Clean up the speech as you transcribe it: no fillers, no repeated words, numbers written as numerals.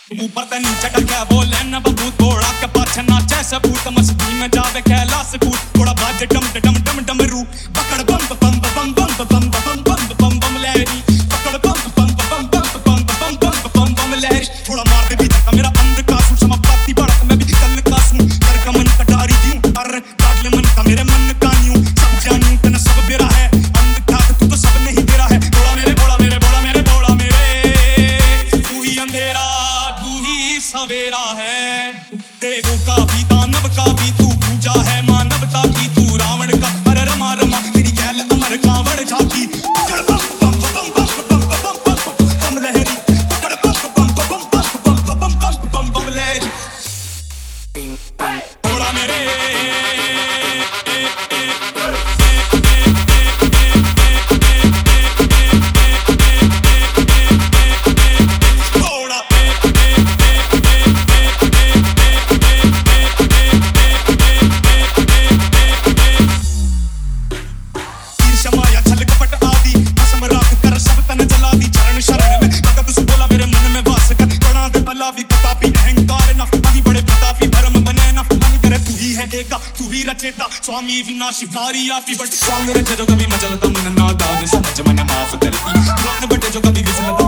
ऊपर ते नीचे का क्या बोले न बबूत घोड़ा के पाछे नाचे सबूत मस्ती में जावे कैलाश कूद थोड़ा बाजे डम डम डम डमरू पकड़ बम बम बम बम बम बम बम बम बम लहरी पकड़ बम बम बम बम बम बम बम बम बम लहरी थोड़ा मार दे भी धक्का मेरा अंध का सुर समाप्ति बढ़त मैं भी कल का सुन कर का मन कटारी दूं अरे काट ले मन का मेरे मन का न्यू सब जानू तने सब बेरा है अंध का तू तो सब नहीं तेरा है बोला मेरे बोला मेरे बोला मेरे बोला मेरे तू ही अंधेरा सवेरा है देवों का भी दानव का भी तू पूजा है मानवता की तू रावण का अरे रमा रमा तेरी गैल अमर कांवड़ झांकी बम लहरी बम लहरी थोड़ा मेरे तू ही रचेता स्वामी विनाशी भारी आपी बट सांग रचे जो कभी मचलता मन ना दाद समझ मन माफ करती प्राण बटे जो कभी विफलता